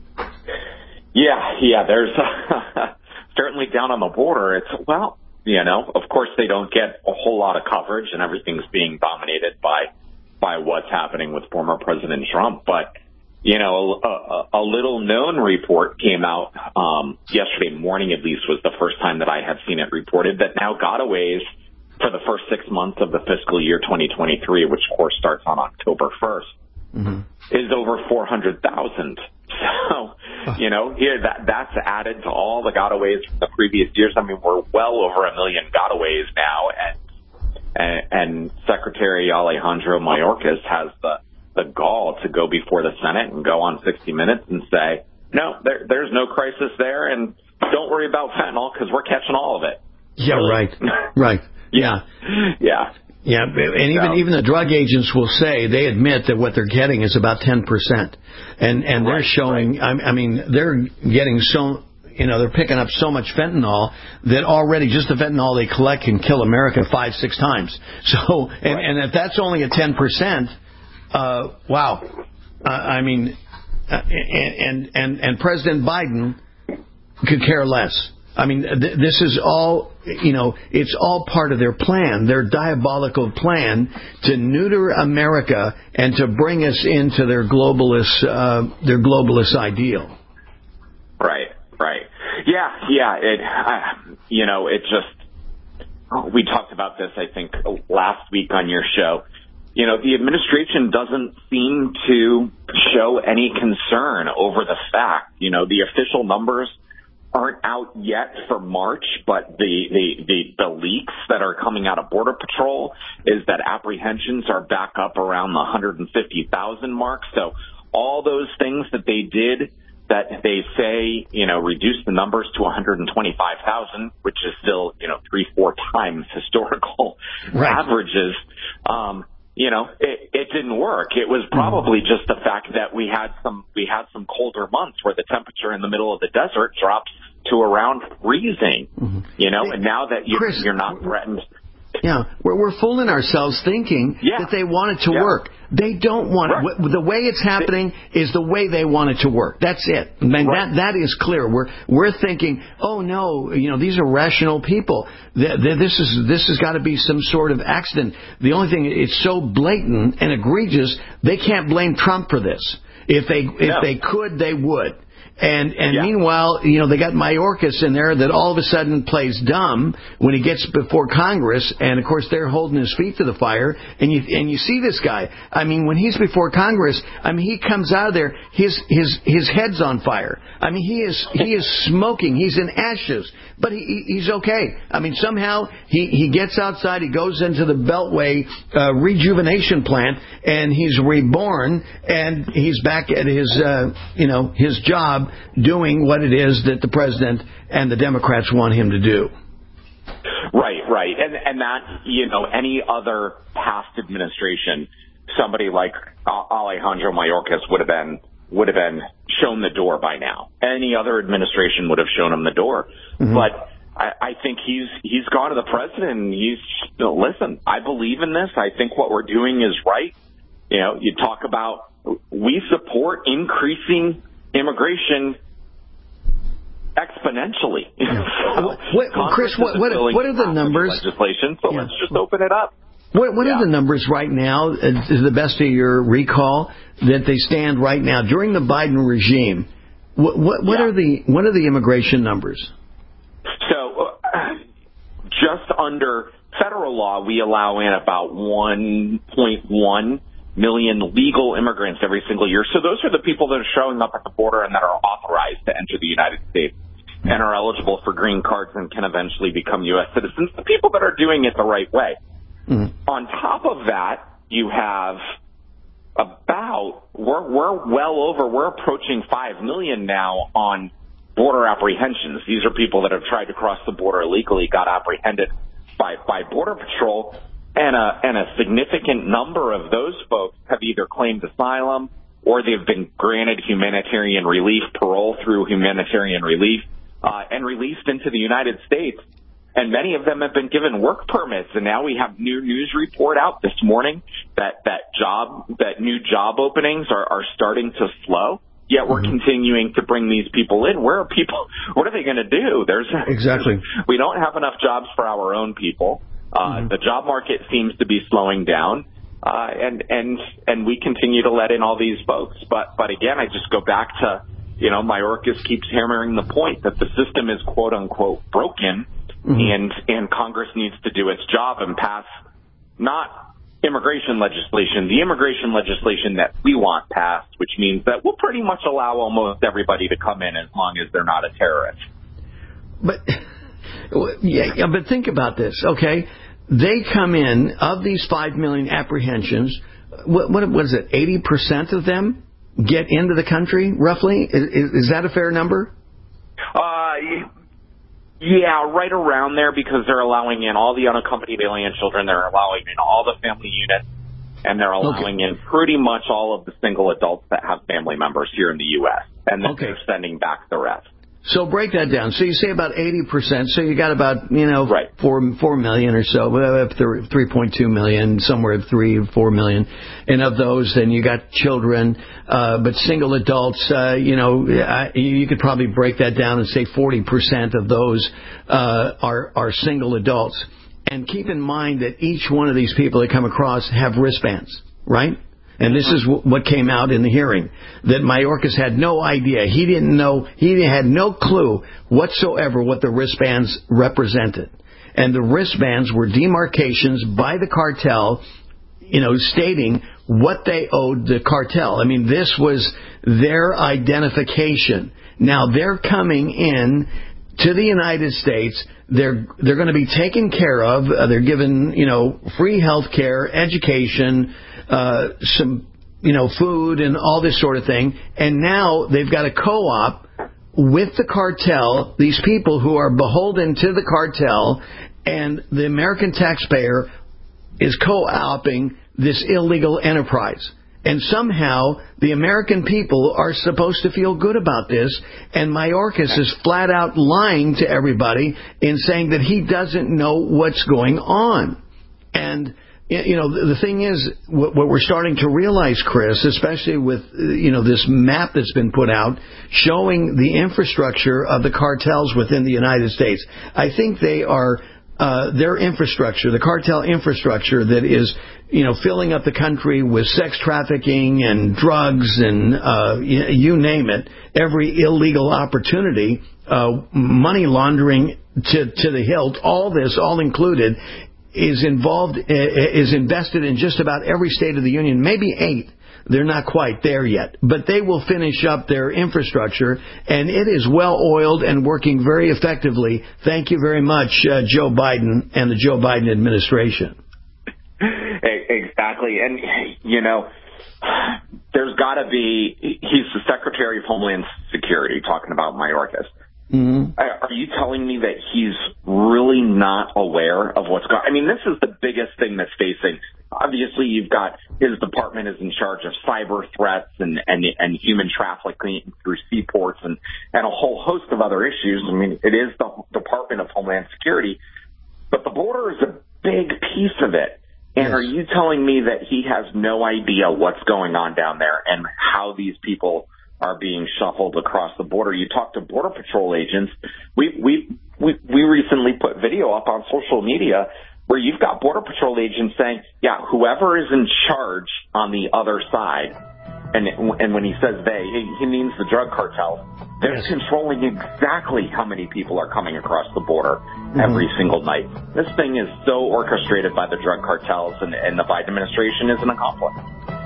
Yeah, yeah, there's uh, certainly down on the border. It's, well, you know, of course they don't get a whole lot of coverage and everything's being dominated by by what's happening with former President Trump. But, you know, a, a, a little known report came out um, yesterday morning, at least, was the first time that I have seen it reported, that now gotaways for the first six months of the fiscal year twenty twenty-three, which of course starts on October first, mm-hmm. is over four hundred thousand. So you know, here that that's added to all the gotaways from the previous years. I mean, we're well over a million gotaways now, and and, and Secretary Alejandro Mayorkas has the the gall to go before the Senate and go on sixty minutes and say, no, there, there's no crisis there, and don't worry about fentanyl because we're catching all of it. Yeah, really. right, right. Yeah, yeah. Yeah, and even So. even the drug agents will say, they admit that what they're getting is about ten percent. And and they're Right, showing, I, I mean, they're getting so, you know, they're picking up so much fentanyl that already just the fentanyl they collect can kill America five, six times. So, and, Right. and if that's only at ten percent, uh, wow. Uh, I mean, uh, and, and, and President Biden could care less. I mean, th- this is all, you know, it's all part of their plan, their diabolical plan to neuter America and to bring us into their globalist, uh, their globalist ideal. Right, right. Yeah, yeah. It, uh, you know, it just, we talked about this, I think, last week on your show. You know, the administration doesn't seem to show any concern over the fact, you know, the official numbers aren't out yet for March, but the, the, the, the leaks that are coming out of Border Patrol is that apprehensions are back up around the one hundred fifty thousand mark. So all those things that they did that they say, you know, reduce the numbers to one hundred twenty-five thousand, which is still, you know, three, four times historical right. averages, um, you know, it, it didn't work. It was probably mm-hmm. just the fact that we had some we had some colder months where the temperature in the middle of the desert dropped to around freezing, mm-hmm. you know, and now that you, Chris, you're not threatened. Yeah, we're, we're fooling ourselves thinking yeah. that they want it to yeah. work. They don't want right. it. The way it's happening is the way they want it to work. That's it. I mean, right. that that is clear. We're we're thinking, oh no, you know, these are rational people. This is this has got to be some sort of accident. The only thing, it's so blatant and egregious, they can't blame Trump for this. If they if no. they could, they would. And and yeah. meanwhile, you know, they got Mayorkas in there that all of a sudden plays dumb when he gets before Congress, and of course they're holding his feet to the fire. And you and you see this guy. I mean, when he's before Congress, I mean, he comes out of there, his his his head's on fire. I mean, he is he is smoking. He's in ashes, but he he's okay. I mean, somehow he he gets outside, he goes into the Beltway uh, rejuvenation plant, and he's reborn, and he's back at his uh, you know his job, doing what it is that the president and the Democrats want him to do. Right, right. And and that, you know, any other past administration, somebody like Alejandro Mayorkas would have been would have been shown the door by now. Any other administration would have shown him the door. Mm-hmm. But I, I think he's he's gone to the president and he's, listen, I believe in this. I think what we're doing is right. You know, you talk about, we support increasing immigration exponentially. Yeah. so what, Chris, what, what, what are the numbers? Legislation, so yeah. let's just open it up. What, what yeah. are the numbers right now, uh, to the best of your recall, that they stand right now during the Biden regime? What, what, what yeah. are the what are the immigration numbers? So, uh, just under federal law, we allow in about one point one million legal immigrants every single year. So those are the people that are showing up at the border and that are authorized to enter the United States and are eligible for green cards and can eventually become U S citizens, the people that are doing it the right way. Mm-hmm. On top of that, you have about, we're, we're well over, we're approaching five million now on border apprehensions. These are people that have tried to cross the border illegally, got apprehended by, by Border Patrol. And a, and a significant number of those folks have either claimed asylum or they've been granted humanitarian relief, parole through humanitarian relief, uh, and released into the United States. And many of them have been given work permits. And now we have new news report out this morning that, that job, that new job openings are, are starting to slow. Yet we're mm-hmm. continuing to bring these people in. Where are people? What are they going to do? There's exactly. We don't have enough jobs for our own people. Uh, mm-hmm. The job market seems to be slowing down, uh, and and and we continue to let in all these folks. But but again, I just go back to, you know, Mayorkas keeps hammering the point that the system is quote unquote broken, mm-hmm. and and Congress needs to do its job and pass not immigration legislation, the immigration legislation that we want passed, which means that we'll pretty much allow almost everybody to come in as long as they're not a terrorist. But yeah, but think about this, okay? They come in, of these five million apprehensions, what, what, what is it, eighty percent of them get into the country, roughly? Is, is that a fair number? Uh, yeah, right around there, because they're allowing in all the unaccompanied alien children, they're allowing in all the family units, and they're allowing okay. in pretty much all of the single adults that have family members here in the U S, and then okay. they're sending back the rest. So break that down. So you say about eighty percent. So you got about, you know, right. four, four million or so, three point two million, somewhere three, four million. And of those, then you got children, uh, but single adults, uh, you know, I, you could probably break that down and say forty percent of those, uh, are, are single adults. And keep in mind that each one of these people that come across have wristbands, right? And this is what came out in the hearing, that Mayorkas had no idea. He didn't know, he had no clue whatsoever what the wristbands represented. And the wristbands were demarcations by the cartel, you know, stating what they owed the cartel. I mean, this was their identification. Now they're coming in to the United States. They're they're going to be taken care of. Uh, they're given, you know, free health care, education, uh, some, you know, food and all this sort of thing. And now they've got a co-op with the cartel, these people who are beholden to the cartel, and the American taxpayer is co-oping this illegal enterprise. And somehow the American people are supposed to feel good about this, and Mayorkas is flat out lying to everybody in saying that he doesn't know what's going on. And, you know, the thing is, what we're starting to realize, Chris, especially with, you know, this map that's been put out showing the infrastructure of the cartels within the United States, I think they are... Uh, their infrastructure, the cartel infrastructure that is, you know, filling up the country with sex trafficking and drugs and uh, you, you name it, every illegal opportunity, uh, money laundering to to the hilt, all this, all included, is involved, is invested in just about every state of the union, maybe eight. They're not quite there yet, but they will finish up their infrastructure, and it is well-oiled and working very effectively. Thank you very much, uh, Joe Biden and the Joe Biden administration. Exactly. And, you know, there's got to be, he's the Secretary of Homeland Security, talking about Mayorkas. Mm-hmm. Are you telling me that he's really not aware of what's going on? I mean, this is the biggest thing that's facing. Obviously, you've got his department is in charge of cyber threats and, and, and human trafficking through seaports and, and a whole host of other issues. I mean, it is the Department of Homeland Security, but the border is a big piece of it. And yes. Are you telling me that he has no idea what's going on down there and how these people are being shuffled across the border? You talk to Border Patrol agents. We, we, we, we recently put video up on social media where you've got Border Patrol agents saying, yeah, whoever is in charge on the other side, and and when he says they, he means the drug cartel, they're yes. controlling exactly how many people are coming across the border mm-hmm. every single night. This thing is so orchestrated by the drug cartels, and, and the Biden administration is an accomplice.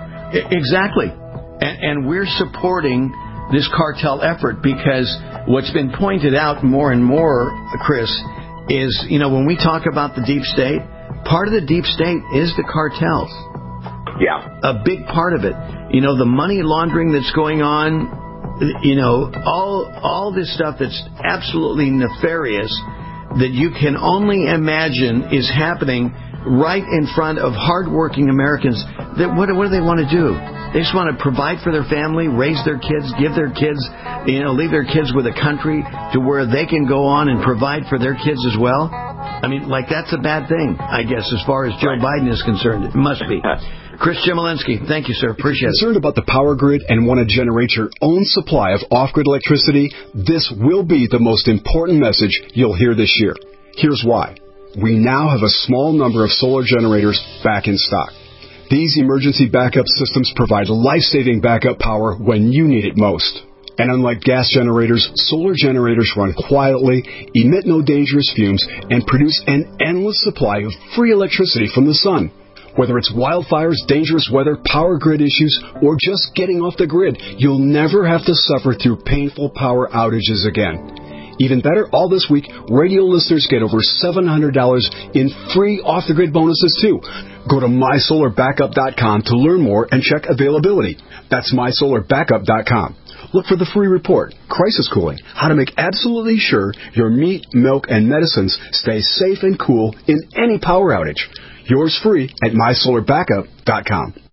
Exactly. And, and we're supporting this cartel effort because what's been pointed out more and more, Chris, is, you know, when we talk about the deep state, part of the deep state is the cartels. Yeah. A big part of it. You know, the money laundering that's going on, you know, all all this stuff that's absolutely nefarious that you can only imagine is happening right in front of hardworking Americans. That what, what do they want to do? They just want to provide for their family, raise their kids, give their kids, you know, leave their kids with a country to where they can go on and provide for their kids as well. I mean, like, that's a bad thing, I guess, as far as Joe right. Biden is concerned. It must be. Chris Chmielewski, thank you, sir. Appreciate it. Concerned about the power grid and want to generate your own supply of off-grid electricity? This will be the most important message you'll hear this year. Here's why. We now have a small number of solar generators back in stock. These emergency backup systems provide life-saving backup power when you need it most. And unlike gas generators, solar generators run quietly, emit no dangerous fumes, and produce an endless supply of free electricity from the sun. Whether it's wildfires, dangerous weather, power grid issues, or just getting off the grid, you'll never have to suffer through painful power outages again. Even better, all this week, radio listeners get over seven hundred dollars in free off-the-grid bonuses, too. Go to my solar backup dot com to learn more and check availability. That's my solar backup dot com. Look for the free report, Crisis Cooling, how to make absolutely sure your meat, milk, and medicines stay safe and cool in any power outage. Yours free at my solar backup dot com.